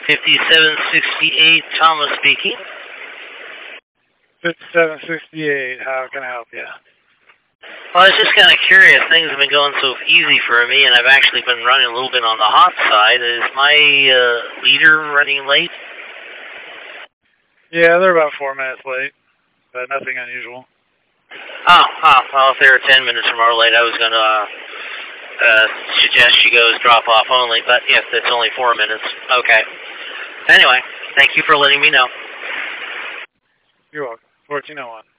5768, Thomas speaking. 5768, how can I help you? Well, I was just kind of curious. Things have been going so easy for me, and I've actually been running a little bit on the hot side. Is my leader running late? Yeah, they're about 4 minutes late, but nothing unusual. Well, if they were 10 minutes or more late, I was going to suggest she goes drop off only, but if it's only 4 minutes, okay. Anyway, thank you for letting me know. You're welcome. 1401.